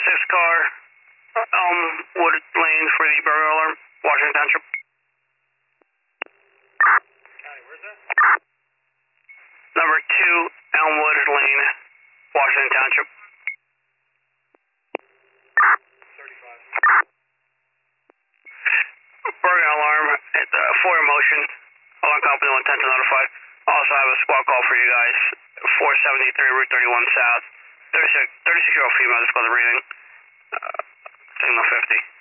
6 car, Elmwood Lane for the burglar alarm, Washington Township. County, where's that? Number 2, Elmwood Lane, Washington Township. 35. Burglar alarm at for motion. Alarm company 110 to notify. Also have a squad call for you guys. 473 Route 31 South. 36-year-old female, just called the reading. Signal 50.